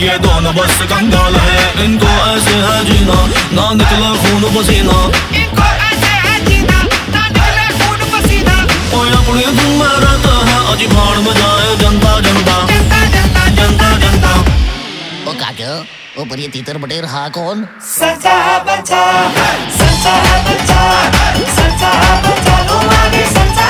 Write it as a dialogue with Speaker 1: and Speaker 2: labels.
Speaker 1: ये दोनों बस कंगाल है, इनको ऐसे है जीना ना निकला खून पसीना,
Speaker 2: इनको ऐसे है जीना ना निकले खून पसीना।
Speaker 1: ओए अपनी धुन में रहता है अजी भाड़ में जाए जनता जनता
Speaker 2: जनता जनता
Speaker 1: जनता जनता।
Speaker 3: ओ काका ऊपर ये तीतर बटेर हा कौन?
Speaker 2: सच्चा बच्चा, सच्चा बच्चा, सच्चा बच्चा, लो आगे सच्चा